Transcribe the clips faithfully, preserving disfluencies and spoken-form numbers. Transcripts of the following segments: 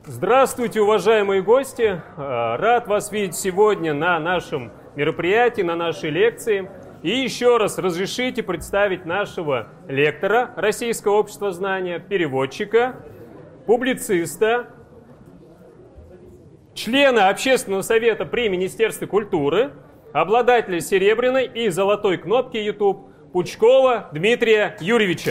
Здравствуйте, уважаемые гости! Рад вас видеть сегодня на нашем мероприятии, на нашей лекции. И еще раз разрешите представить нашего лектора Российского общества знания, переводчика, публициста, члена Общественного совета при Министерстве культуры, обладателя серебряной и золотой кнопки YouTube Пучкова Дмитрия Юрьевича.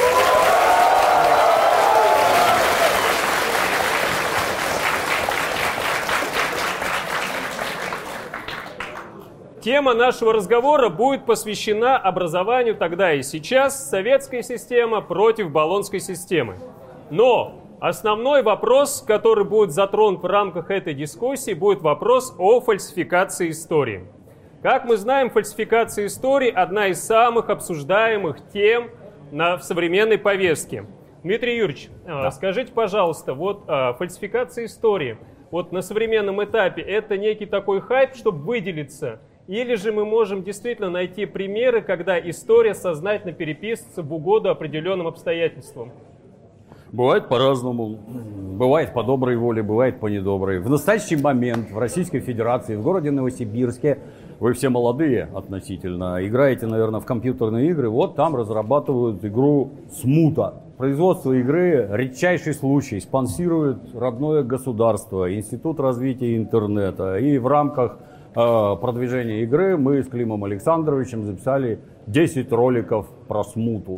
Тема нашего разговора будет посвящена образованию тогда и сейчас. Советская система против Болонской системы. Но основной вопрос, который будет затронут в рамках этой дискуссии, будет вопрос о фальсификации истории. Как мы знаем, фальсификация истории – одна из самых обсуждаемых тем на, в современной повестке. Дмитрий Юрьевич, да. Скажите, пожалуйста, вот а, фальсификация истории, вот на современном этапе это некий такой хайп, чтобы выделиться? Или же мы можем действительно найти примеры, когда история сознательно переписывается в угоду определенным обстоятельствам? Бывает по-разному. Бывает по доброй воле, бывает по недоброй. В настоящий момент в Российской Федерации, в городе Новосибирске, вы все молодые относительно, играете, наверное, в компьютерные игры, вот там разрабатывают игру «Смута». Производство игры – редчайший случай, спонсирует родное государство, Институт развития интернета. И в рамках продвижения игры мы с Климом Александровичем записали десять роликов про смуту.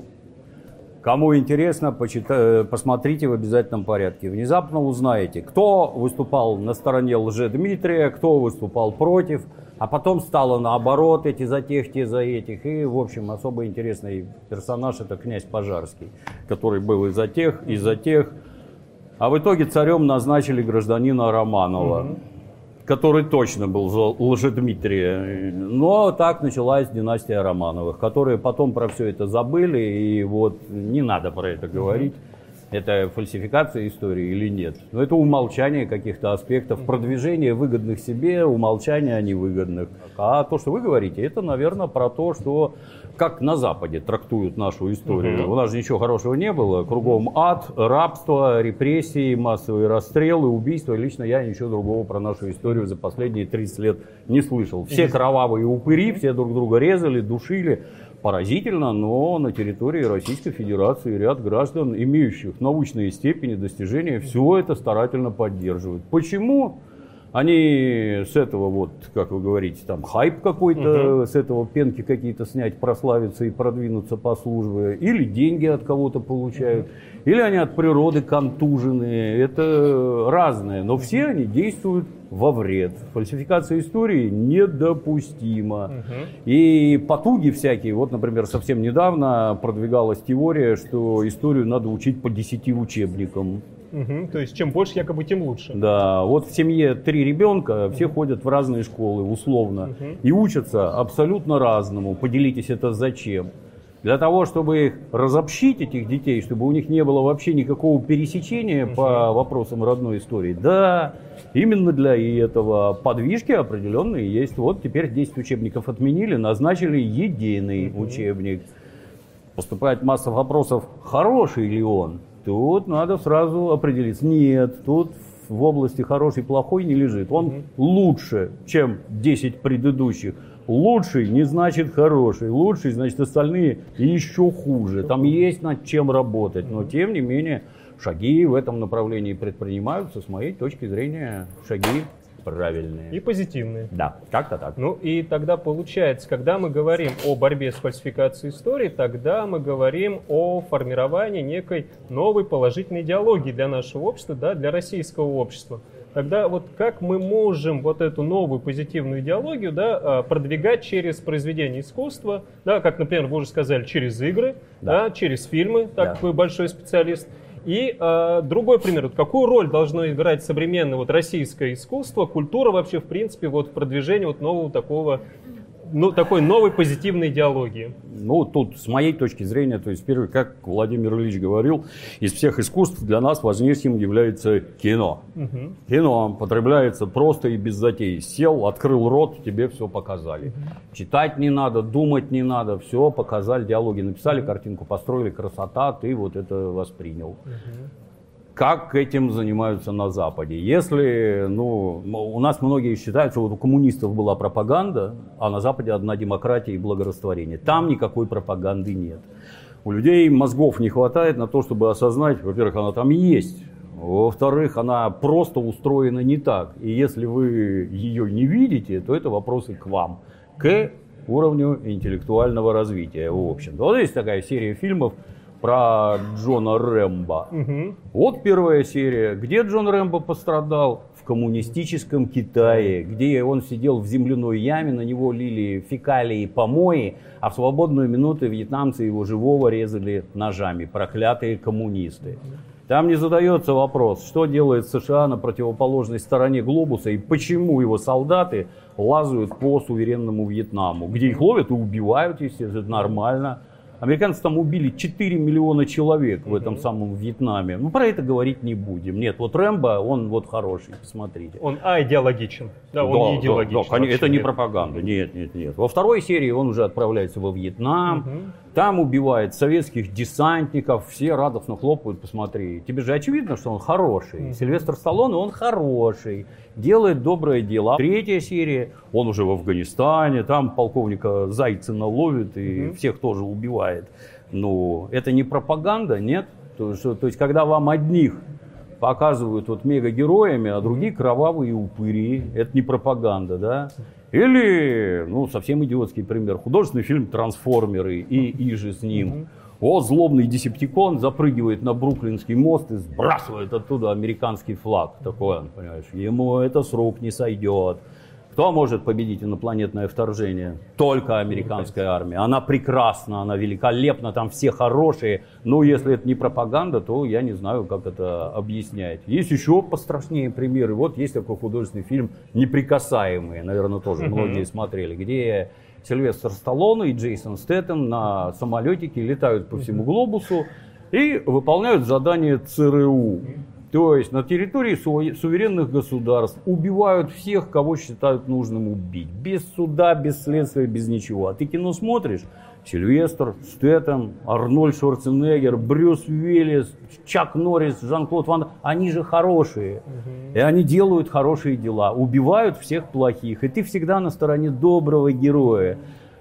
Кому интересно, почита... посмотрите в обязательном порядке. Внезапно узнаете, кто выступал на стороне Лжедмитрия, кто выступал против, а потом стало наоборот, эти за тех, те за этих. И, в общем, особо интересный персонаж — это князь Пожарский, который был и за тех, и за тех. А в итоге царем назначили гражданина Романова. Mm-hmm. Который точно был за Лжедмитрия. Но так началась династия Романовых, которые потом про все это забыли, и вот не надо про это говорить. Это фальсификация истории или нет. Но это умалчание каких-то аспектов, продвижение выгодных себе, умалчание невыгодных. А то, что вы говорите, это, наверное, про то, что как на Западе трактуют нашу историю. Uh-huh. У нас же ничего хорошего не было. Кругом ад, рабство, репрессии, массовые расстрелы, убийства. Лично я ничего другого про нашу историю за последние тридцать лет не слышал. Все кровавые упыри, все друг друга резали, душили. Поразительно, но на территории Российской Федерации ряд граждан, имеющих научные степени, достижения, все это старательно поддерживают. Почему? Они с этого, вот, как вы говорите, там хайп какой-то, угу. с этого пенки какие-то снять, прославиться и продвинуться по службе, или деньги от кого-то получают, угу. или они от природы контуженные, это разное, но все они действуют во вред. Фальсификация истории недопустима. Угу. И потуги всякие, вот, например, совсем недавно продвигалась теория, что историю надо учить по десяти учебникам. Угу, то есть чем больше, якобы, тем лучше. Да, вот в семье три ребенка, все угу. ходят в разные школы, условно, угу. и учатся абсолютно разному. Поделитесь, это зачем? Для того, чтобы их разобщить, этих детей, чтобы у них не было вообще никакого пересечения угу. по вопросам родной истории. Да, именно для этого подвижки определенные есть. Вот теперь десять учебников отменили, назначили единый угу. учебник. Поступает масса вопросов, хороший ли он? Тут надо сразу определиться. Нет, тут в области хороший и плохой не лежит. Он mm-hmm. лучше, чем десять предыдущих. Лучший не значит хороший. Лучший значит остальные еще хуже. Там есть над чем работать. Но тем не менее шаги в этом направлении предпринимаются. С моей точки зрения, шаги правильные. И позитивные. Да, как-то так. Ну и тогда получается, когда мы говорим о борьбе с фальсификацией истории, тогда мы говорим о формировании некой новой положительной идеологии для нашего общества, да, для российского общества. Тогда вот как мы можем вот эту новую позитивную идеологию, да, продвигать через произведения искусства, да, как, например, вы уже сказали, через игры, да. Да, через фильмы, так да. Вы большой специалист. И э, другой пример, вот какую роль должно играть современное вот, российское искусство, культура вообще в принципе вот, в продвижении вот, нового такого, ну, такой новой позитивной идеологии? Ну, тут с моей точки зрения, то есть, первый, как Владимир Ильич говорил, из всех искусств для нас важнейшим является кино. Угу. Кино потребляется просто и без затей. Сел, открыл рот, тебе все показали. Угу. Читать не надо, думать не надо, все показали, диалоги написали, угу. картинку построили, красота, ты вот это воспринял. Угу. как этим занимаются на Западе. Если, ну, у нас многие считают, что вот у коммунистов была пропаганда, а на Западе одна демократия и благорастворение. Там никакой пропаганды нет. У людей мозгов не хватает на то, чтобы осознать, во-первых, она там есть. Во-вторых, она просто устроена не так. И если вы ее не видите, то это вопросы к вам, к уровню интеллектуального развития, в общем. Вот есть такая серия фильмов про Джона Рэмбо. Угу. Вот первая серия. Где Джон Рэмбо пострадал? В коммунистическом Китае, где он сидел в земляной яме, на него лили фекалии, помои, а в свободную минуту вьетнамцы его живого резали ножами. Проклятые коммунисты. Там не задается вопрос, что делает США на противоположной стороне глобуса и почему его солдаты лазают по суверенному Вьетнаму, где их ловят и убивают, естественно, это нормально. Американцы там убили четыре миллиона человек в этом самом Вьетнаме. Ну, про это говорить не будем. Нет, вот Рэмбо, он вот хороший, посмотрите. Он идеологичен. Да, он да, не идеологичен. Да, да, это не пропаганда. Нет, нет, нет. Во второй серии он уже отправляется во Вьетнам. Угу. Там убивает советских десантников. Все радостно хлопают, посмотри. Тебе же очевидно, что он хороший. Угу. Сильвестр Сталлоне, он хороший. Делает доброе дело. Третья серия, он уже в Афганистане. Там полковника Зайцена ловит и угу. всех тоже убивает. Ну, это не пропаганда, нет? То, что, то есть, когда вам одних показывают вот мегагероями, а другие кровавые упыри, это не пропаганда, да? Или, ну, совсем идиотский пример, художественный фильм «Трансформеры» и иже с ним. О, злобный десептикон запрыгивает на Бруклинский мост и сбрасывает оттуда американский флаг. Такой он, понимаешь, ему это с рук не сойдет. Кто может победить инопланетное вторжение? Только американская армия. Она прекрасна, она великолепна, там все хорошие. Но если это не пропаганда, то я не знаю, как это объяснять. Есть еще пострашнее примеры. Вот есть такой художественный фильм «Неприкасаемые». Наверное, тоже многие смотрели. Где Сильвестр Сталлоне и Джейсон Стэтэм на самолетике летают по всему глобусу и выполняют задание ЦРУ. То есть на территории суверенных государств убивают всех, кого считают нужным убить. Без суда, без следствия, без ничего. А ты кино смотришь? Сильвестр, Стэтэм, Арнольд Шварценеггер, Брюс Уиллис, Чак Норрис, Жан-Клод Ван Дамм. Они же хорошие. Угу. И они делают хорошие дела. Убивают всех плохих. И ты всегда на стороне доброго героя.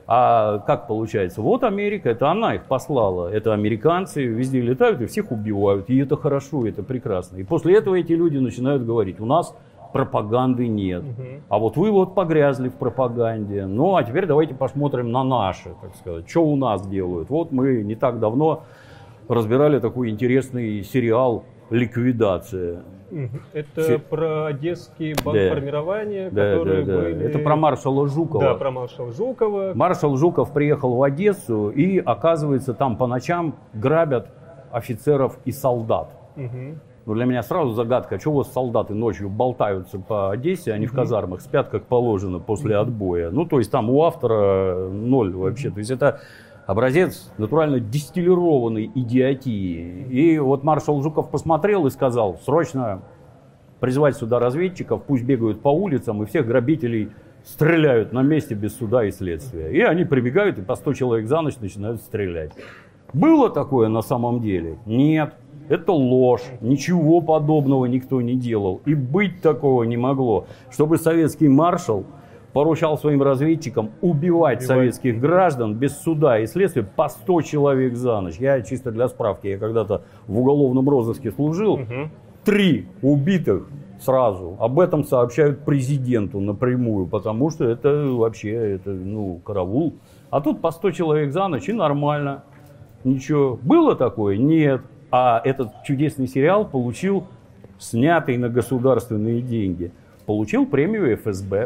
А как получается? Вот Америка, это она их послала. Это американцы везде летают и всех убивают. И это хорошо, это прекрасно. И после этого эти люди начинают говорить: у нас пропаганды нет. Угу. А вот вы вот погрязли в пропаганде. Ну, а теперь давайте посмотрим на наши, так сказать. Что у нас делают? Вот мы не так давно разбирали такой интересный сериал «Ликвидация». Это Все... про Одесский банк да. формирования, да, которые да, да. были... Это про маршала Жукова. Да, про маршала Жукова. Маршал Жуков приехал в Одессу и, оказывается, там по ночам грабят офицеров и солдат. Угу. Ну, для меня сразу загадка, что у вас солдаты ночью болтаются по Одессе, они угу. в казармах спят как положено после отбоя. Ну, то есть там у автора ноль вообще. То есть это... образец натурально дистиллированной идиотии. И вот маршал Жуков посмотрел и сказал: срочно призвать сюда разведчиков, пусть бегают по улицам и всех грабителей стреляют на месте без суда и следствия. И они прибегают и по сто человек за ночь начинают стрелять. Было такое на самом деле? Нет. Это ложь. Ничего подобного никто не делал. И быть такого не могло. Чтобы советский маршал поручал своим разведчикам убивать, убивать советских граждан без суда и следствия по сто человек за ночь. Я чисто для справки, я когда-то в уголовном розыске служил. Угу. Три убитых сразу. Об этом сообщают президенту напрямую, потому что это вообще это, ну, караул. А тут по сто человек за ночь и нормально. Ничего. Было такое? Нет. А этот чудесный сериал получил, снятый на государственные деньги, получил премию эф эс бэ.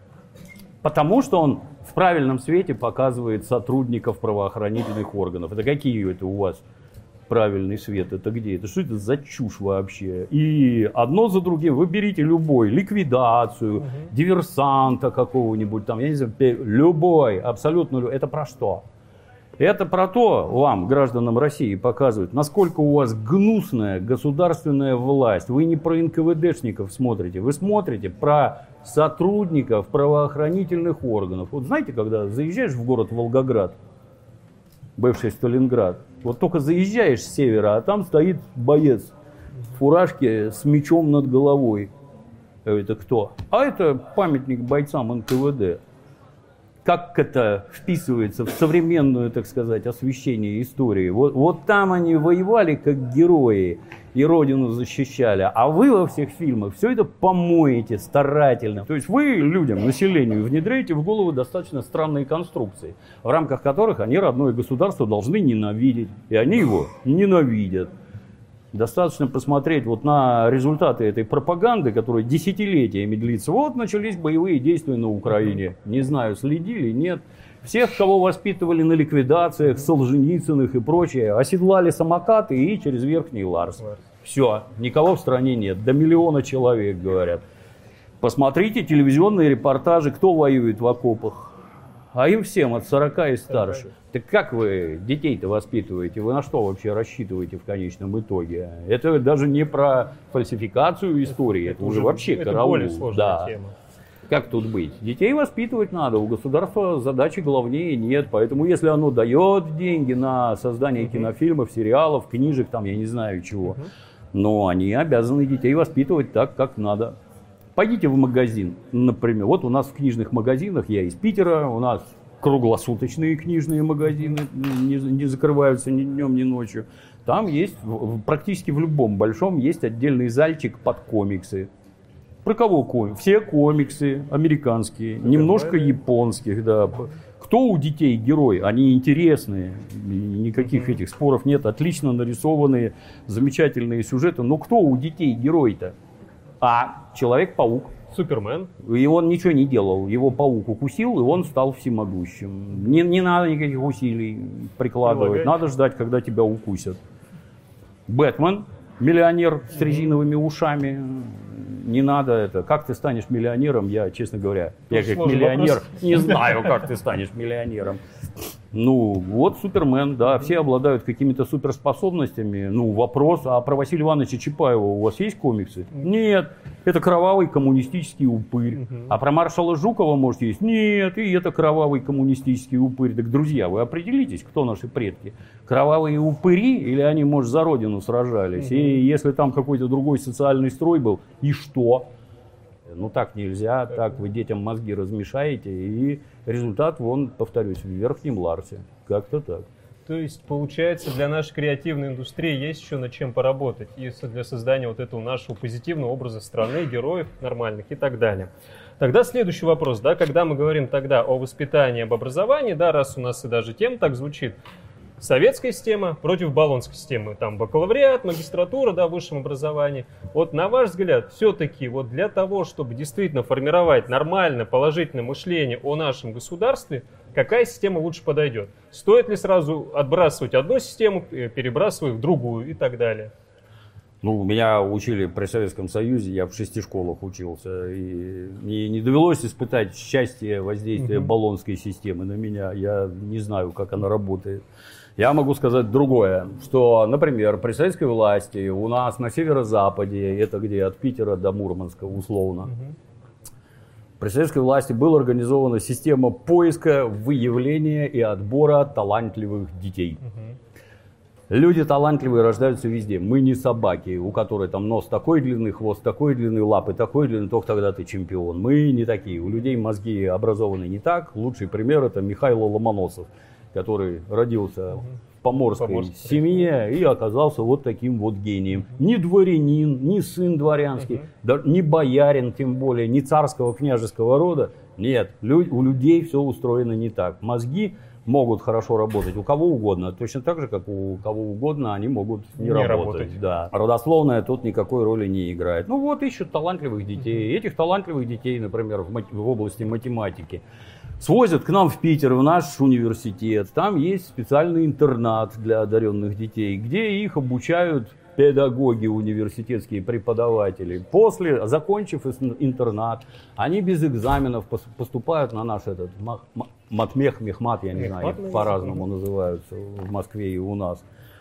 Потому что он в правильном свете показывает сотрудников правоохранительных органов. Это какие это у вас правильный свет? Это где? Это что это за чушь вообще? И одно за другим вы берите любой, ликвидацию, угу. диверсанта какого-нибудь там, я не знаю, любой, абсолютно любой. Это про что? Это про то, вам, гражданам России, показывают, насколько у вас гнусная государственная власть. Вы не про эн ка вэ дэшников смотрите, вы смотрите про сотрудников правоохранительных органов. Вот знаете, когда заезжаешь в город Волгоград, бывший Сталинград, вот только заезжаешь с севера, а там стоит боец в фуражке с мечом над головой. Это кто? А это памятник бойцам эн ка вэ дэ. Как это вписывается в современную, так сказать, освещение истории? Вот, вот там они воевали как герои и родину защищали, а вы во всех фильмах все это помоете старательно. То есть вы людям, населению внедряете в голову достаточно странные конструкции, в рамках которых они родное государство должны ненавидеть, и они его ненавидят. Достаточно посмотреть вот на результаты этой пропаганды, которая десятилетиями длится. Вот начались боевые действия на Украине. Не знаю, следили, нет. Всех, кого воспитывали на ликвидациях, Солженицыных и прочее, оседлали самокаты и через Верхний Ларс. Все, никого в стране нет. До миллиона человек, говорят. Посмотрите телевизионные репортажи, кто воюет в окопах. А им всем от сорока и старше. Так как вы детей-то воспитываете? Вы на что вообще рассчитываете в конечном итоге? Это даже не про фальсификацию истории, это, это уже вообще это караул. Более сложная да. тема. Как тут быть? Детей воспитывать надо, у государства задачи главнее нет. Поэтому если оно дает деньги на создание uh-huh. кинофильмов, сериалов, книжек, там я не знаю чего, uh-huh. но они обязаны детей воспитывать так, как надо. Пойдите в магазин, например. Вот у нас в книжных магазинах, я из Питера, у нас круглосуточные книжные магазины, не, не закрываются ни днем, ни ночью. Там есть, практически в любом большом, есть отдельный зальчик под комиксы. Про кого комиксы? Все комиксы американские, это немножко нормально. Японских, да. Кто у детей герой? Они интересные, никаких этих споров нет, отлично нарисованные, замечательные сюжеты. Но кто у детей герой-то? А Человек-паук. Супермен. И он ничего не делал. Его паук укусил, и он стал всемогущим. Не, не надо никаких усилий прикладывать. Прилагай. Надо ждать, когда тебя укусят. Бэтмен, миллионер с резиновыми ушами. Не надо это. Как ты станешь миллионером? Я, честно говоря, я как миллионер вопрос. Не знаю, как ты станешь миллионером. Ну, вот Супермен, да, все обладают какими-то суперспособностями. Ну, вопрос, а про Василия Ивановича Чапаева у вас есть комиксы? Нет, это кровавый коммунистический упырь. Угу. А про маршала Жукова, может, есть? Нет, и это кровавый коммунистический упырь. Так, друзья, вы определитесь, кто наши предки? Кровавые упыри или они, может, за родину сражались? Угу. И если там какой-то другой социальный строй был, и что? Ну так нельзя, так вы детям мозги размешаете, и результат, вон, повторюсь, в Верхнем Ларсе. Как-то так. То есть, получается, для нашей креативной индустрии есть еще над чем поработать, и для создания вот этого нашего позитивного образа страны, героев нормальных и так далее. Тогда следующий вопрос, да, когда мы говорим тогда о воспитании, об образовании, да, раз у нас и даже тема так звучит, советская система против баллонской системы. Там бакалавриат, магистратура, да, в высшем образовании. Вот на ваш взгляд, все-таки вот для того, чтобы действительно формировать нормальное, положительное мышление о нашем государстве, какая система лучше подойдет? Стоит ли сразу отбрасывать одну систему, перебрасывая в другую и так далее? Ну, меня учили при Советском Союзе, я в шести школах учился, и мне не довелось испытать счастье воздействия угу. баллонской системы на меня. Я не знаю, как она работает. Я могу сказать другое, что, например, при советской власти у нас на северо-западе, это где от Питера до Мурманска условно, угу. при советской власти была организована система поиска, выявления и отбора талантливых детей. Угу. Люди талантливые рождаются везде. Мы не собаки, у которой там нос такой длины, хвост такой длины, лапы такой длины, только тогда ты чемпион. Мы не такие. У людей мозги образованы не так. Лучший пример это Михаил Ломоносов, который родился угу. в поморской Поморск. семье и оказался вот таким вот гением. Ни дворянин, ни сын дворянский, угу. да, ни боярин, тем более, ни царского княжеского рода. Нет, лю- у людей все устроено не так. Мозги могут хорошо работать у кого угодно, точно так же, как у кого угодно они могут не, не работать. работать. Да. Родословная тут никакой роли не играет. Ну вот ищут талантливых детей. Mm-hmm. Этих талантливых детей, например, в, мат- в области математики, свозят к нам в Питер, в наш университет. Там есть специальный интернат для одаренных детей, где их обучают педагоги, университетские преподаватели. После, закончив интернат, они без экзаменов поступают на наш этот матмех, мехмат, я не знаю, по-разному называются в Москве и у нас.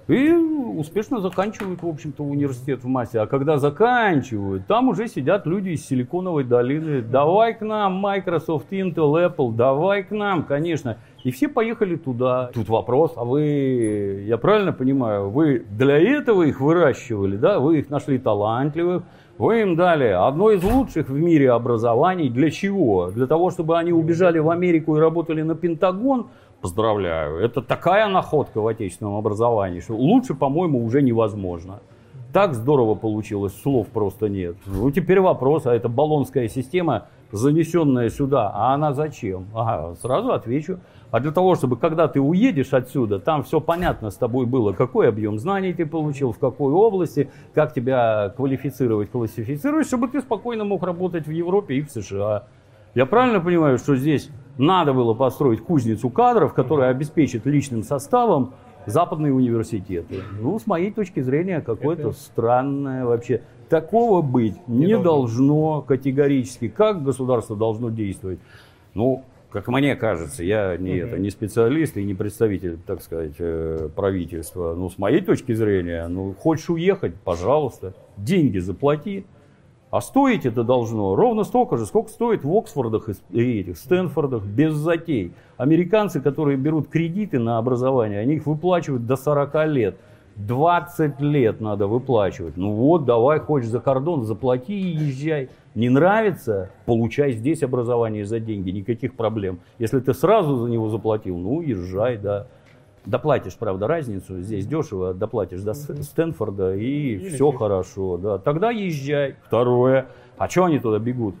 И успешно заканчивают, в общем-то, университет в массе. А когда заканчивают, там уже сидят люди из Силиконовой долины. Давай к нам, Microsoft, Intel, Apple, давай к нам, конечно. И все поехали туда. Тут вопрос, а вы, я правильно понимаю, вы для этого их выращивали, да? Вы их нашли талантливых, вы им дали одно из лучших в мире образований. Для чего? Для того, чтобы они убежали в Америку и работали на Пентагон? Поздравляю, это такая находка в отечественном образовании, что лучше, по-моему, уже невозможно. Так здорово получилось, слов просто нет. Ну, теперь вопрос, а эта болонская система, занесенная сюда, а она зачем? Ага, сразу отвечу. А для того, чтобы когда ты уедешь отсюда, там все понятно с тобой было, какой объем знаний ты получил, в какой области, как тебя квалифицировать, классифицировать, чтобы ты спокойно мог работать в Европе и в США. Я правильно понимаю, что здесь надо было построить кузницу кадров, которая обеспечит личным составом западные университеты? Ну, с моей точки зрения, какое-то странное вообще. Такого быть не, не должно. должно категорически. Как государство должно действовать? Ну, как мне кажется, я не, uh-huh. это, не специалист и не представитель, так сказать, правительства. Но с моей точки зрения, ну, хочешь уехать, пожалуйста, деньги заплати. А стоить это должно ровно столько же, сколько стоит в Оксфордах и этих Стэнфордах, без затей. Американцы, которые берут кредиты на образование, они их выплачивают до сорока лет. двадцать лет надо выплачивать. Ну вот, давай, хочешь за кордон, заплати и езжай. Не нравится? Получай здесь образование за деньги, никаких проблем. Если ты сразу за него заплатил, ну езжай, да. Доплатишь, правда, разницу, здесь дешево, доплатишь до Стэнфорда и Или все нет. хорошо. Да. Тогда езжай. Второе. А что они туда бегут?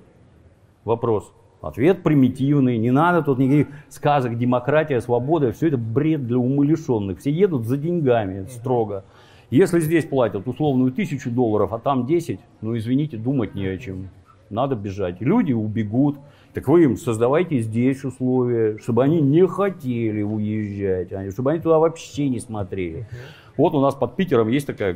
Вопрос. Ответ примитивный. Не надо тут никаких сказок, демократия, свобода. Все это бред для умалишенных. Все едут за деньгами строго. Если здесь платят условную тысячу долларов, а там десять, ну извините, думать не о чем. Надо бежать. Люди убегут. Так вы им создавайте здесь условия, чтобы они не хотели уезжать, чтобы они туда вообще не смотрели. Вот у нас под Питером есть такая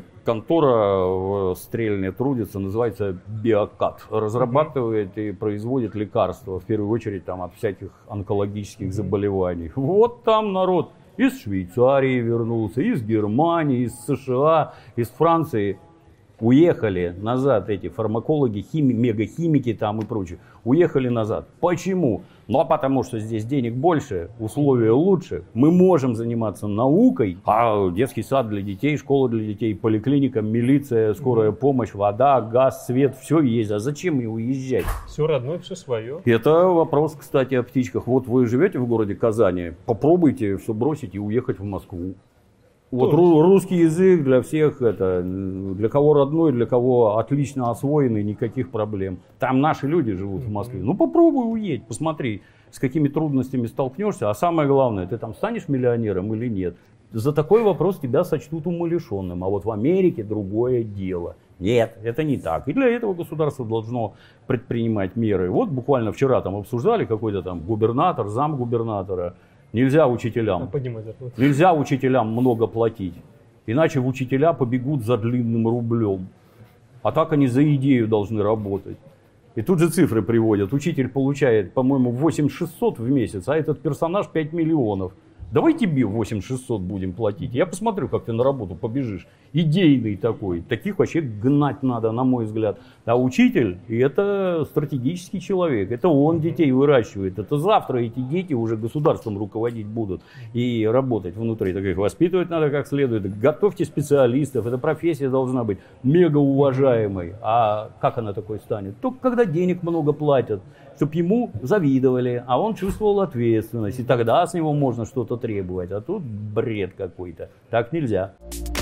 контора стрельная, трудится, называется Биокат. Разрабатывает и производит лекарства, в первую очередь там, от всяких онкологических заболеваний. Вот там народ из Швейцарии вернулся, из Германии, из США, из Франции. Уехали назад эти фармакологи, хими, мегахимики там и прочее. Уехали назад. Почему? Ну, а потому что здесь денег больше, условия лучше. Мы можем заниматься наукой, а детский сад для детей, школа для детей, поликлиника, милиция, скорая помощь, вода, газ, свет, все есть. А зачем и уезжать? Все родное, все свое. Это вопрос, кстати, о птичках. Вот вы живете в городе Казани, попробуйте все бросить и уехать в Москву. Вот русский язык для всех, это, для кого родной, для кого отлично освоенный, никаких проблем. Там наши люди живут в Москве. Ну попробуй уедь, посмотри, с какими трудностями столкнешься. А самое главное, ты там станешь миллионером или нет. За такой вопрос тебя сочтут умалишенным. А вот в Америке другое дело. Нет, это не так. И для этого государство должно предпринимать меры. Вот буквально вчера там обсуждали какой-то там губернатор, замгубернатора. Нельзя учителям, нельзя учителям много платить, иначе учителя побегут за длинным рублем. А так они за идею должны работать. И тут же цифры приводят. Учитель получает, по-моему, восемь тысяч шестьсот в месяц, а этот персонаж пять миллионов. Давай тебе восемь тысяч шестьсот будем платить. Я посмотрю, как ты на работу побежишь. Идейный такой. Таких вообще гнать надо, на мой взгляд. А учитель, это стратегический человек. Это он детей выращивает. Это завтра эти дети уже государством руководить будут и работать внутри. Так их воспитывать надо как следует. Готовьте специалистов. Эта профессия должна быть мега уважаемой. А как она такой станет? Только когда денег много платят. Чтобы ему завидовали, а он чувствовал ответственность. И тогда с него можно что-то требовать. А тут бред какой-то. Так нельзя.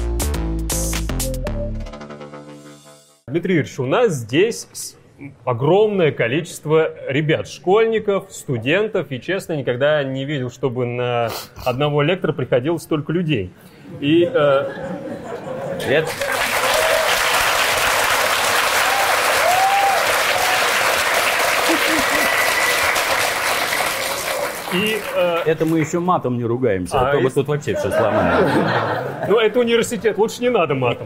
Дмитрий Юрьевич, у нас здесь огромное количество ребят, школьников, студентов. И, честно, никогда не видел, чтобы на одного лектора приходило столько людей. И... Э... Привет. И, э... Это мы еще матом не ругаемся, а, а то бы тут вообще все сломали. Ну, это университет, лучше не надо матом.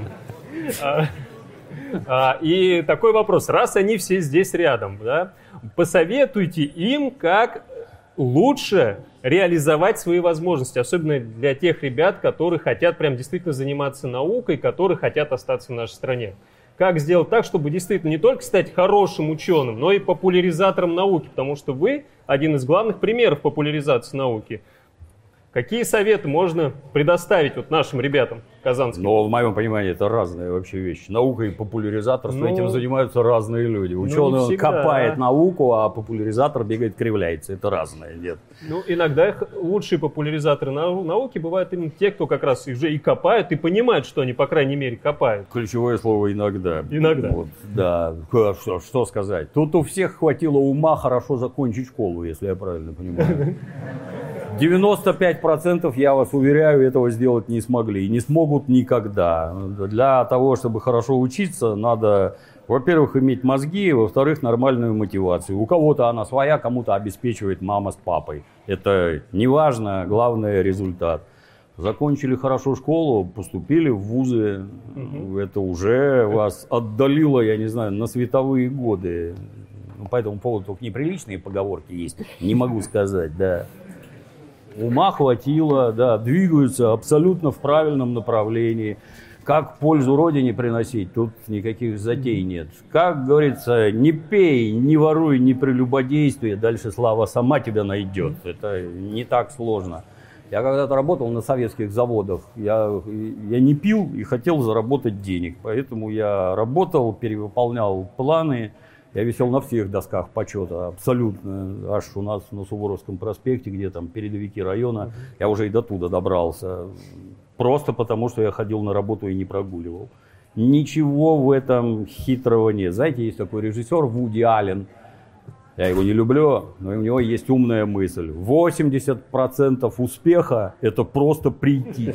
И такой вопрос. Раз они все здесь рядом, да, посоветуйте им, как лучше реализовать свои возможности, особенно для тех ребят, которые хотят прям действительно заниматься наукой, которые хотят остаться в нашей стране. Как сделать так, чтобы действительно не только стать хорошим ученым, но и популяризатором науки, потому что вы один из главных примеров популяризации науки. Какие советы можно предоставить вот нашим ребятам казанским? Но в моем понимании это разные вообще вещи. Наука и популяризаторство, ну, этим занимаются разные люди. Ученый ну, копает науку, а популяризатор бегает, кривляется. Это разное, нет. Ну, иногда их лучшие популяризаторы науки бывают именно те, кто как раз уже и копают, и понимают, что они, по крайней мере, копают. Ключевое слово «иногда». Иногда. Вот, да, что, что сказать. Тут у всех хватило ума хорошо закончить школу, если я правильно понимаю. девяносто пять процентов, я вас уверяю, этого сделать не смогли и не смогут никогда. Для того, чтобы хорошо учиться, надо, во-первых, иметь мозги, во-вторых, нормальную мотивацию. У кого-то она своя, кому-то обеспечивает мама с папой. Это не важно, главное результат. Закончили хорошо школу, поступили в вузы, угу. Это уже вас отдалило, я не знаю, на световые годы. По этому поводу только неприличные поговорки есть, не могу сказать, да. Ума хватило, да, двигаются абсолютно в правильном направлении. Как пользу Родине приносить, тут никаких затей нет. Как говорится, не пей, не воруй, не прелюбодействуй, дальше слава сама тебя найдет. Это не так сложно. Я когда-то работал на советских заводах, я, я не пил и хотел заработать денег. Поэтому я работал, перевыполнял планы. Я висел на всех досках почета, абсолютно, аж у нас на Суворовском проспекте, где там передовики района, я уже и до туда добрался, просто потому, что я ходил на работу и не прогуливал. Ничего в этом хитрого нет. Знаете, есть такой режиссер Вуди Аллен, я его не люблю, но у него есть умная мысль. восемьдесят процентов успеха – это просто прийти.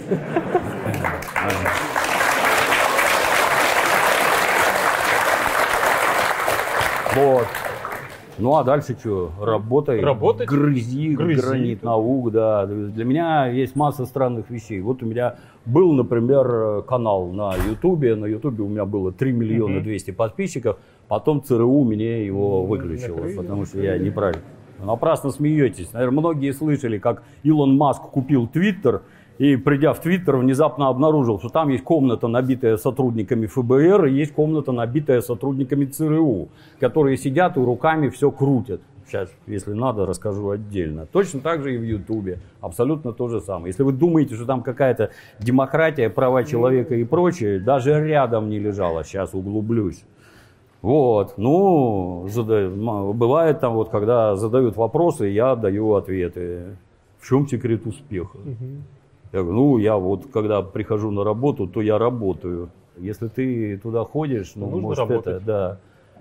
Вот. Ну а дальше что? Работай, Работать? грызи, грызи гранит наук, да. Для меня есть масса странных вещей. Вот у меня был, например, канал на Ютубе. На Ютубе у меня было три миллиона двести подписчиков. Потом ЦРУ мне его выключило, потому что я неправильно. Напрасно смеетесь. Наверное, многие слышали, как Илон Маск купил Твиттер. И, придя в Твиттер, внезапно обнаружил, что там есть комната, набитая сотрудниками ФБР, и есть комната, набитая сотрудниками ЦРУ, которые сидят и руками все крутят. Сейчас, если надо, расскажу отдельно. Точно так же и в Ютубе. Абсолютно то же самое. Если вы думаете, что там какая-то демократия, права человека и прочее, даже рядом не лежало. Сейчас углублюсь. Вот, ну, зада... бывает там вот, когда задают вопросы, я даю ответы. В чем секрет успеха? Я говорю, ну, я вот, когда прихожу на работу, то я работаю. Если ты туда ходишь, ну, нужно может, работать. это, да.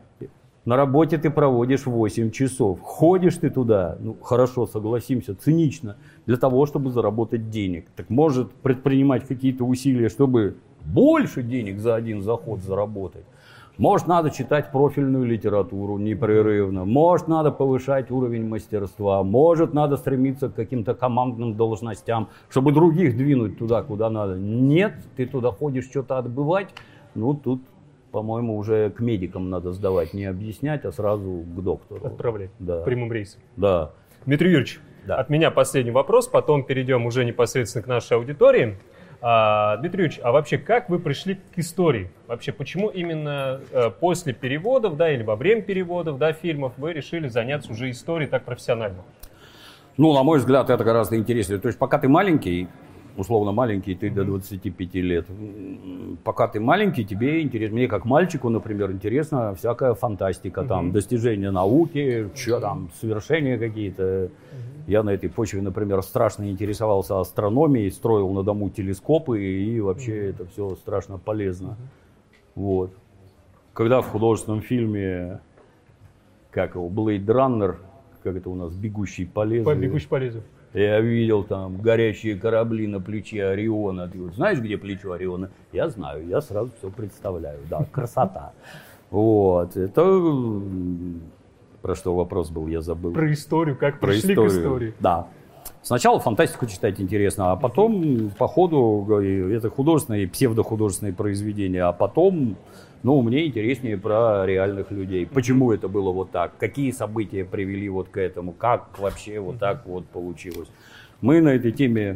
На работе ты проводишь восемь часов. Ходишь ты туда, ну, хорошо, согласимся, цинично, для того, чтобы заработать денег. Так может предпринимать какие-то усилия, чтобы больше денег за один заход заработать. Может, надо читать профильную литературу непрерывно, может, надо повышать уровень мастерства, может, надо стремиться к каким-то командным должностям, чтобы других двинуть туда, куда надо. Нет, ты туда ходишь что-то отбывать, ну, тут, по-моему, уже к медикам надо сдавать, не объяснять, а сразу к доктору. Отправлять, да. Прямым рейсом. Да. Дмитрий Юрьевич, да. От меня последний вопрос, потом перейдем уже непосредственно к нашей аудитории. А, Дмитрий Юрьевич, а вообще как вы пришли к истории? Вообще, почему именно э, после переводов, да, или во время переводов, да, фильмов вы решили заняться уже историей так профессионально? Ну, на мой взгляд, это гораздо интереснее. То есть, пока ты маленький, условно маленький, ты до двадцати пяти лет, пока ты маленький, тебе интересно, мне как мальчику, например, интересна всякая фантастика, там, mm-hmm. достижения науки, что там, свершения какие-то. Mm-hmm. Я на этой почве, например, страшно интересовался астрономией, строил на дому телескопы, и вообще mm-hmm. это все страшно полезно. Mm-hmm. Вот. Когда в художественном фильме, как его, Blade Runner, как это у нас, «Бегущий по лезвию», «Бегущий по лезвию», я видел там горящие корабли на плече Ориона. Ты вот знаешь, где плечо Ориона? Я знаю, я сразу все представляю. Да, красота. Вот, это... Про что вопрос был, я забыл. Про историю, как пришли к истории. Да. Сначала фантастику читать интересно, а потом по ходу это художественное и псевдохудожественное произведение, а потом, ну, мне интереснее про реальных людей. Почему это было вот так, какие события привели вот к этому, как вообще вот так вот получилось. Мы на этой теме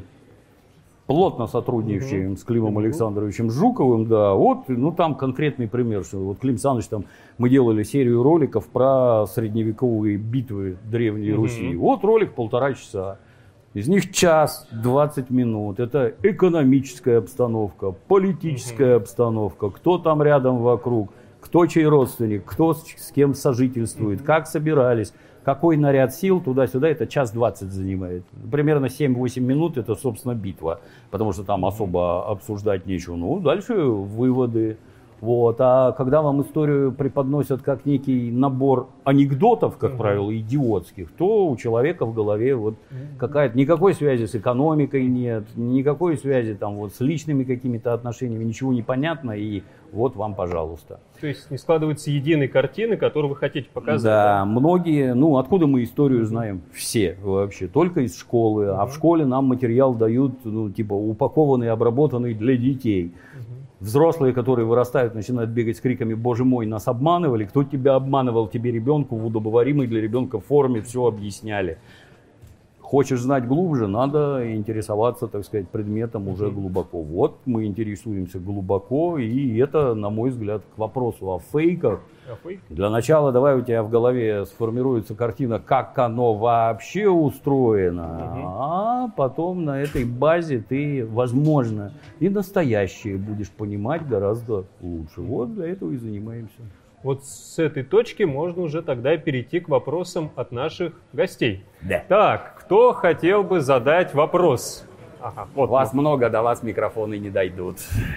плотно сотрудничаем с Климом Александровичем Жуковым, да, вот, ну, там конкретный пример, что вот Клим Александрович, там, мы делали серию роликов про средневековые битвы Древней Руси. Вот ролик полтора часа. Из них час двадцать минут. Это экономическая обстановка, политическая обстановка, кто там рядом вокруг, кто чей родственник, кто с, с кем сожительствует, как собирались, какой наряд сил, туда-сюда. Это час двадцать занимает. Примерно семь-восемь минут это, собственно, битва, потому что там особо обсуждать нечего. Ну, дальше выводы. Вот. А когда вам историю преподносят как некий набор анекдотов, как uh-huh. правило, идиотских, то у человека в голове вот какая-то никакой связи с экономикой нет, никакой связи там вот с личными какими-то отношениями, ничего не понятно, и вот вам, пожалуйста. То есть не складывается единой картины, которую вы хотите показать? Да, да? многие, ну откуда мы историю знаем? Все вообще, только из школы, uh-huh. а в школе нам материал дают, ну типа упакованный, обработанный для детей. Uh-huh. Взрослые, которые вырастают, начинают бегать с криками: «Боже мой, нас обманывали! Кто тебя обманывал? Тебе ребенку в удобоваримой для ребенка форме все объясняли». Хочешь знать глубже, надо интересоваться, так сказать, предметом уже глубоко. Вот мы интересуемся глубоко, и это, на мой взгляд, к вопросу о фейках. А фейк? Для начала давай у тебя в голове сформируется картина, как оно вообще устроено, угу. а потом на этой базе ты, возможно, и настоящее будешь понимать гораздо лучше. Вот для этого и занимаемся. Вот с этой точки можно уже тогда перейти к вопросам от наших гостей. Да. Так, кто хотел бы задать вопрос? Ага, вот вас вот. Много, до вас микрофоны не дойдут.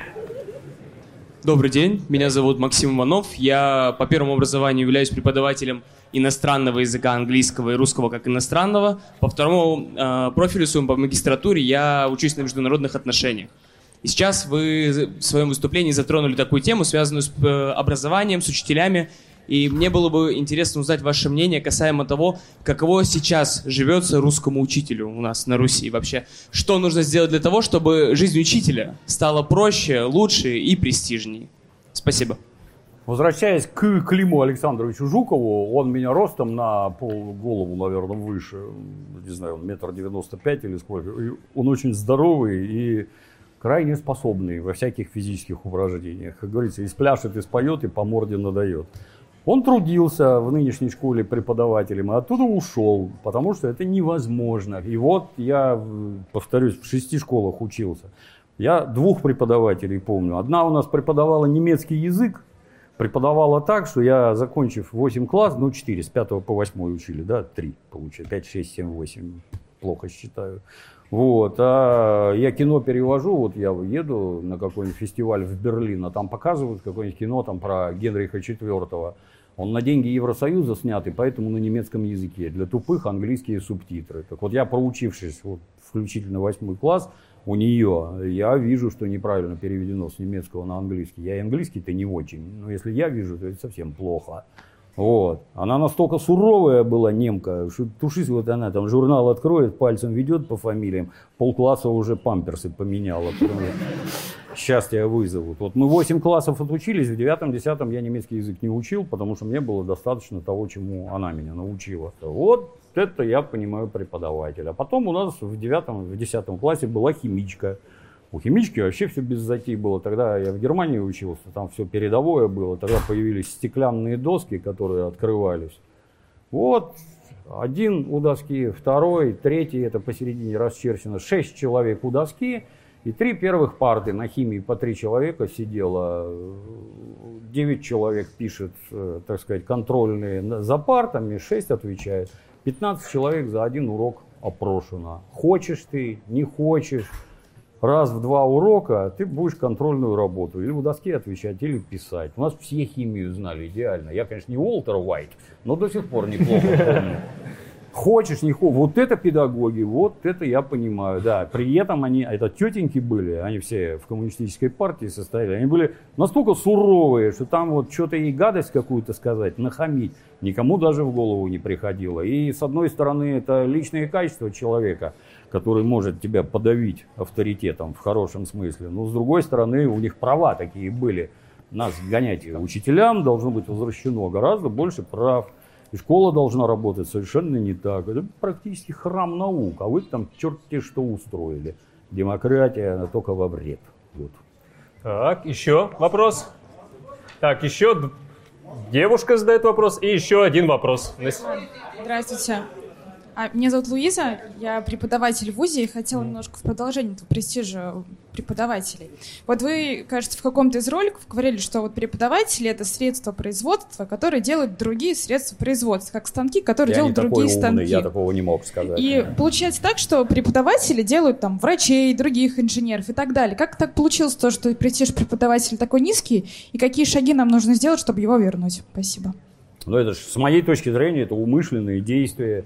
Добрый день, меня зовут Максим Иванов. Я по первому образованию являюсь преподавателем иностранного языка, английского и русского как иностранного. По второму э, профилю своему, по магистратуре, я учусь на международных отношениях. И сейчас вы в своем выступлении затронули такую тему, связанную с образованием, с учителями. И мне было бы интересно узнать ваше мнение касаемо того, каково сейчас живется русскому учителю у нас на Руси вообще. Что нужно сделать для того, чтобы жизнь учителя стала проще, лучше и престижнее? Спасибо. Возвращаясь к Климу Александровичу Жукову, он меня ростом на полголову, наверное, выше. Не знаю, он метр девяносто пять или сколько. И он очень здоровый и крайне способный во всяких физических упражнениях. Как говорится, и спляшет, и споет, и по морде надает. Он трудился в нынешней школе преподавателем, и оттуда ушел, потому что это невозможно. И вот я, повторюсь, в шести школах учился. Я двух преподавателей помню. Одна у нас преподавала немецкий язык, преподавала так, что я, закончив восемь классов, ну четыре, с пятого по восьмой учили, да, три получается, пять, шесть, семь, восемь, плохо считаю. Вот, а я кино перевожу, вот я еду на какой-нибудь фестиваль в Берлин, а там показывают какое-нибудь кино там про Генриха четвёртого. Он на деньги Евросоюза снят, и поэтому на немецком языке. Для тупых английские субтитры. Так вот, я, проучившись вот, включительно восьмой класс, у нее, я вижу, что неправильно переведено с немецкого на английский. Я и английский-то не очень, но если я вижу, то это совсем плохо. Вот. Она настолько суровая была, немка, что тушись вот она, там журнал откроет, пальцем ведет по фамилиям, полкласса уже памперсы поменяла. Сейчас тебя вызовут. Вот мы восемь классов отучились, в девятом-десятом я немецкий язык не учил, потому что мне было достаточно того, чему она меня научила. Вот это я понимаю преподавателя. А потом у нас в девятом, в десятом классе была химичка. У химички вообще все без затей было. Тогда я в Германии учился, там все передовое было. Тогда появились стеклянные доски, которые открывались. Вот один у доски, второй, третий, это посередине расчерчено. Шесть человек у доски и три первых парты. На химии по три человека сидело. Девять человек пишет, так сказать, контрольные за партами, шесть отвечает. пятнадцать человек за один урок опрошено. Хочешь ты, не хочешь. Раз в два урока ты будешь контрольную работу или в доске отвечать, или писать. У нас все химию знали идеально. Я, конечно, не Уолтер Уайт, но до сих пор неплохо помню. Хочешь, не хочешь. Вот это педагоги, вот это я понимаю. Да, при этом они, это тетеньки были, они все в коммунистической партии состояли. Они были настолько суровые, что там вот что-то ей гадость какую-то сказать, нахамить, никому даже в голову не приходило. И с одной стороны, это личные качества человека. который может тебя подавить авторитетом в хорошем смысле. Но с другой стороны, у них права такие были. Нас гонять учителям должно быть возвращено гораздо больше прав. И школа должна работать совершенно не так. Это практически храм наук, а вы там черти что устроили. Демократия, она только во вред. Вот. Так, еще вопрос. Так, еще девушка задает вопрос и еще один вопрос. Здравствуйте. А, меня зовут Луиза, я преподаватель в ВУЗе и хотела немножко в продолжение этого престижа преподавателей. Вот вы, кажется, в каком-то из роликов говорили, что вот преподаватели — это средства производства, которые делают другие средства производства, как станки, которые я делают другие умный, станки. Я такого не мог сказать. И получается так, что преподаватели делают там врачей, других инженеров и так далее. Как так получилось то, что престиж преподавателя такой низкий, и какие шаги нам нужно сделать, чтобы его вернуть? Спасибо. Ну, это ж, с моей точки зрения, это умышленные действия.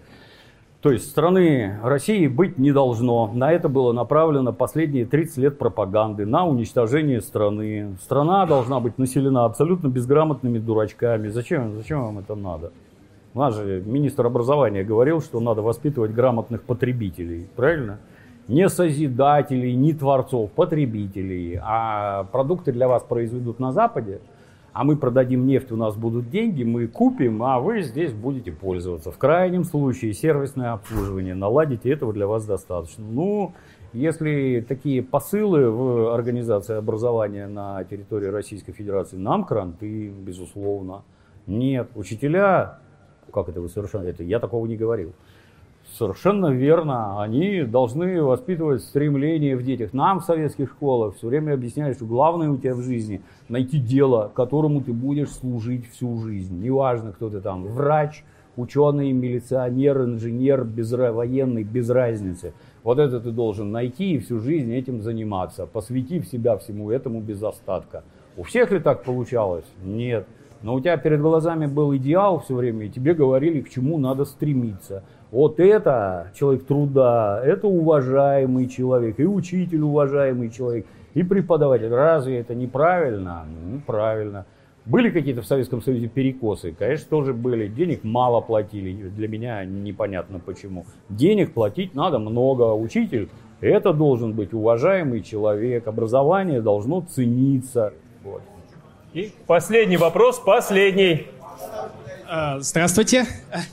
То есть страны России быть не должно. На это было направлено последние тридцать лет пропаганды, на уничтожение страны. Страна должна быть населена абсолютно безграмотными дурачками. Зачем, зачем вам это надо? У нас же министр образования говорил, что надо воспитывать грамотных потребителей. Правильно? Не созидателей, не творцов, потребителей. А продукты для вас произведут на Западе. А мы продадим нефть, у нас будут деньги, мы купим, а вы здесь будете пользоваться. В крайнем случае сервисное обслуживание наладите, этого для вас достаточно. Ну, если такие посылы в организации образования на территории Российской Федерации, нам кранты, безусловно. Нет, учителя, как это вы совершенно, это я такого не говорил. Совершенно верно, они должны воспитывать стремление в детях. Нам в советских школах все время объясняют, что главное у тебя в жизни найти дело, которому ты будешь служить всю жизнь. Неважно, кто ты там, врач, ученый, милиционер, инженер, без, военный, без разницы. Вот это ты должен найти и всю жизнь этим заниматься, посвятив себя всему этому без остатка. У всех ли так получалось? Нет. Но у тебя перед глазами был идеал все время, и тебе говорили, к чему надо стремиться. Вот это человек труда, это уважаемый человек, и учитель уважаемый человек, и преподаватель. Разве это неправильно? Ну, правильно. Были какие-то в Советском Союзе перекосы? Конечно, тоже были. Денег мало платили. Для меня непонятно почему. Денег платить надо много. Учитель — это должен быть уважаемый человек. Образование должно цениться. Вот. И последний вопрос, последний. Здравствуйте.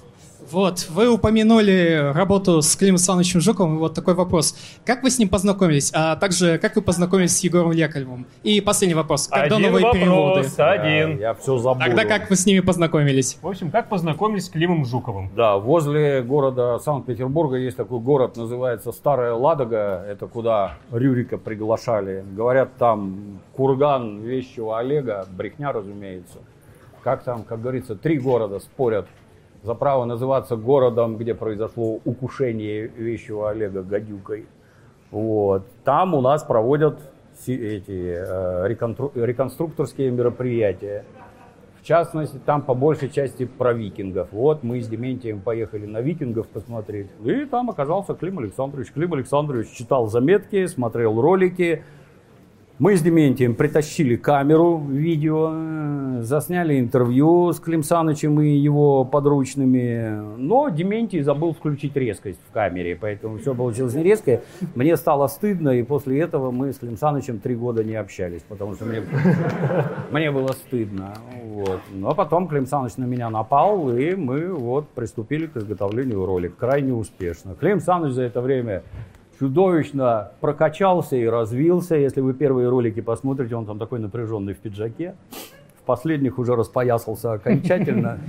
Вот, вы упомянули работу с Климом Александровичем Жуковым. Вот такой вопрос. Как вы с ним познакомились? А также, как вы познакомились с Егором Яковлевым? И последний вопрос. Когда один новые вопрос, переводы? Один. Я, я все забыл. Тогда как вы с ними познакомились? В общем, как познакомились с Климом Жуковым? Да, возле города Санкт-Петербурга есть такой город, называется Старая Ладога. Это куда Рюрика приглашали. Говорят, там курган вещего Олега, брехня, разумеется. Как там, как говорится, три города спорят за право называться городом, где произошло укушение вещего Олега гадюкой. Вот. Там у нас проводят эти э, реконстру... реконструкторские мероприятия. В частности, там по большей части про викингов. Вот мы с Дементием поехали на викингов посмотреть. И там оказался Клим Александрович. Клим Александрович читал заметки, смотрел ролики. Мы с Дементием притащили камеру, видео, засняли интервью с Клим Санычем и его подручными. Но Дементий забыл включить резкость в камере, поэтому все получилось не резко. Мне стало стыдно, и после этого мы с Клим Санычем три года не общались, потому что мне, мне было стыдно. Вот. Но потом Клим Саныч на меня напал, и мы вот приступили к изготовлению ролика. Крайне успешно. Клим Саныч за это время чудовищно прокачался и развился. Если вы первые ролики посмотрите, он там такой напряженный в пиджаке. В последних уже распоясался окончательно.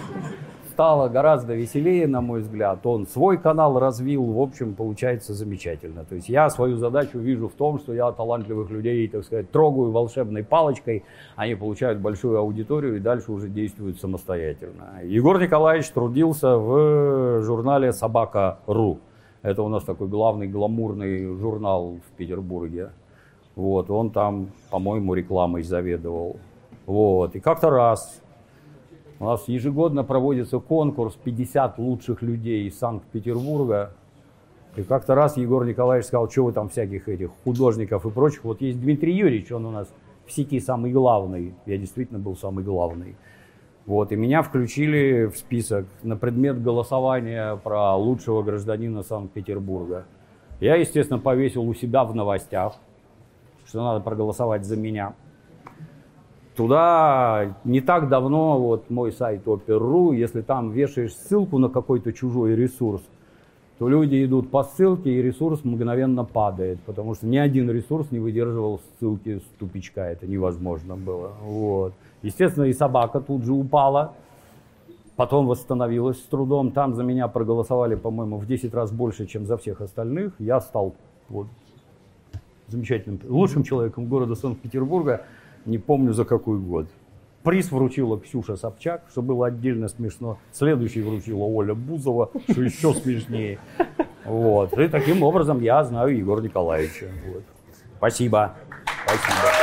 Стало гораздо веселее, на мой взгляд. Он свой канал развил. В общем, получается замечательно. То есть я свою задачу вижу в том, что я талантливых людей, так сказать, трогаю волшебной палочкой. Они получают большую аудиторию и дальше уже действуют самостоятельно. Егор Николаевич трудился в журнале «Собака.ру». Это у нас такой главный гламурный журнал в Петербурге. Вот, он там, по-моему, рекламой заведовал. Вот, и как-то раз у нас ежегодно проводится конкурс пятьдесят лучших людей из Санкт-Петербурга. И как-то раз Егор Николаевич сказал, что вы там всяких этих художников и прочих. Вот есть Дмитрий Юрьевич, он у нас в сети самый главный. Я действительно был самый главный. Вот, и меня включили в список на предмет голосования про лучшего гражданина Санкт-Петербурга. Я, естественно, повесил у себя в новостях, что надо проголосовать за меня. Туда не так давно, вот мой сайт опер точка ру, если там вешаешь ссылку на какой-то чужой ресурс, то люди идут по ссылке, и ресурс мгновенно падает, потому что ни один ресурс не выдерживал ссылки с тупичка, это невозможно было. Вот. Естественно, и собака тут же упала, потом восстановилась с трудом. Там за меня проголосовали, по-моему, в десять раз больше, чем за всех остальных. Я стал вот, замечательным, лучшим человеком города Санкт-Петербурга. Не помню за какой год. Приз вручила Ксюша Собчак, что было отдельно смешно. Следующий вручила Оля Бузова, что еще смешнее. Вот. И таким образом я знаю Егора Николаевича. Вот. Спасибо. Спасибо.